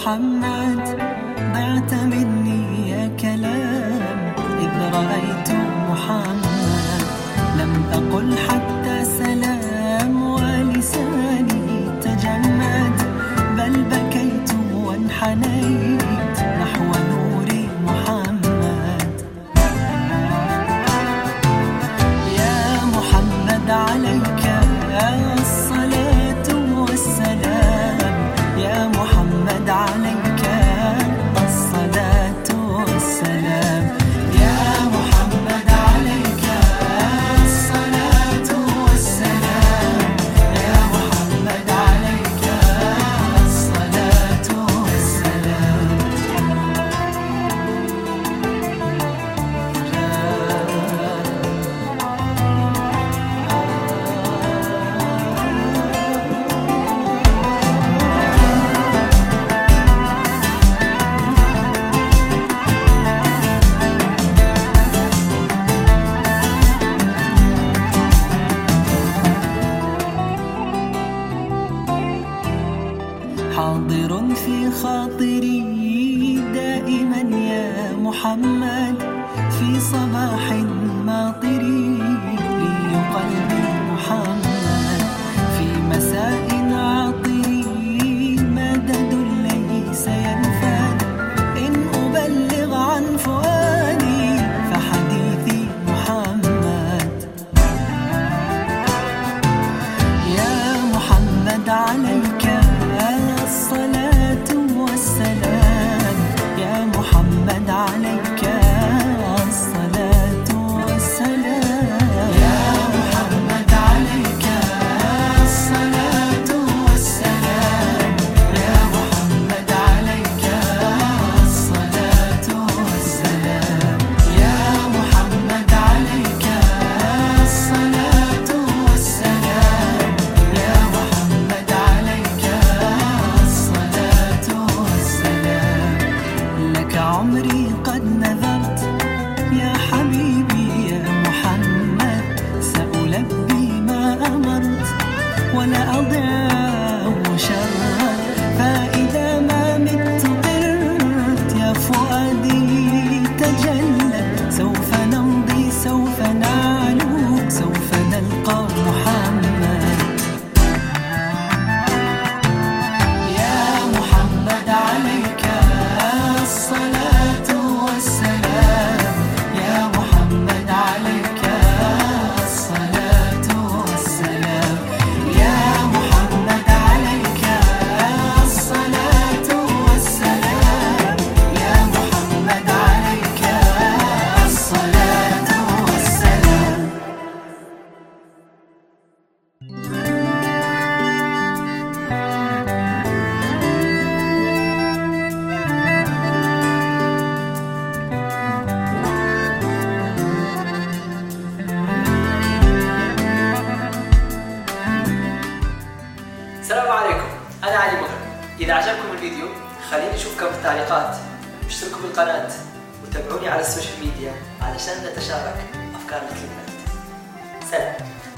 محمد ضعت مني يا كلام إذ رأيت محمد لم أقل حتى سلام ولساني تجمد بل بكيت وانحنيت نحو نور محمد. يا محمد عليك الصلاة والسلام، يا محمد عليك الصلاة والسلام، يا محمد عليك الصلاة والسلام، يا محمد عليك الصلاة والسلام. حاضر في خاطري دائما يا محمد في صباح ماطر لي قلبي محمد في مساء عاطر مدد ليس ينفد إن أبلغ عن فؤادي فحديثي محمد. يا محمد عليك الصلاة والسلام، يا محمد عليك الصلاة والسلام، يا محمد عليك الصلاة والسلام، يا محمد عليك الصلاة والسلام، يا محمد عليك الصلاة والسلام، يا محمد عليك الصلاة والسلام. لك عمري قد نذرت يا حبيبي يا محمد سألبي ما أمرت ولا أضع شرا فإذا ما مت طرت يا فؤادي تجلى سوف نمضي سوف نعلو سوف نلقى محمد. يا محمد عليك الصلاة والسلام، يا محمد عليك الصلاة والسلام، يا محمد عليك الصلاة والسلام، يا محمد عليك الصلاة والسلام. السلام عليكم، أنا علي مهر. إذا عجبكم الفيديو خليني أشوفكم في التعليقات، اشتركوا بالقناة وتابعوني على السوشيال ميديا علشان نتشارك أفكار الكلمات. سلام.